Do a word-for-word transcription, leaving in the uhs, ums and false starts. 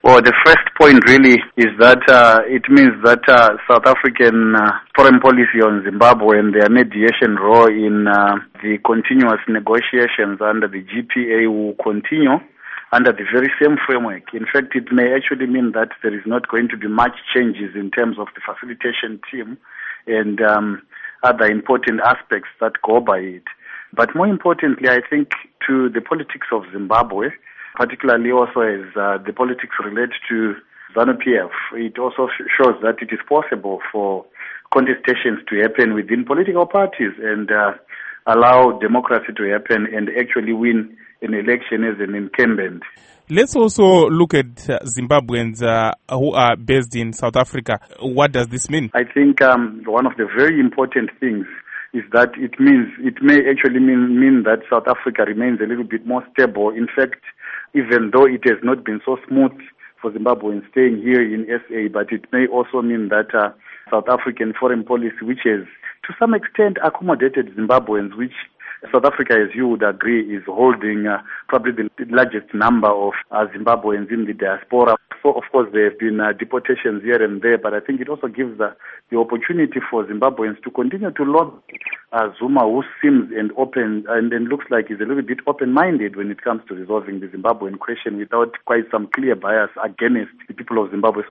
Well, the first point really is that uh, it means that uh, South African uh, foreign policy on Zimbabwe and their mediation role in uh, the continuous negotiations under the G P A will continue under the very same framework. In fact, it may actually mean that there is not going to be much changes in terms of the facilitation team and um, other important aspects that go by it. But more importantly, I think to the politics of Zimbabwe, particularly also as uh, the politics relate to ZANU-P F, it also shows that it is possible for contestations to happen within political parties and uh, allow democracy to happen and actually win an election as an incumbent. Let's also look at uh, Zimbabweans uh, who are based in South Africa. What does this mean? I think um, one of the very important things is that it means it may actually mean, mean that South Africa remains a little bit more stable. In fact, even though it has not been so smooth for Zimbabweans staying here in S A, but it may also mean that uh, South African foreign policy, which has to some extent accommodated Zimbabweans, which South Africa, as you would agree, is holding uh, probably the largest number of uh, Zimbabweans in the diaspora. So, of course, there have been uh, deportations here and there, but I think it also gives uh, the opportunity for Zimbabweans to continue to lobby uh, Zuma, who seems and open and, and looks like he's a little bit open-minded when it comes to resolving the Zimbabwean question without quite some clear bias against the people of Zimbabwe.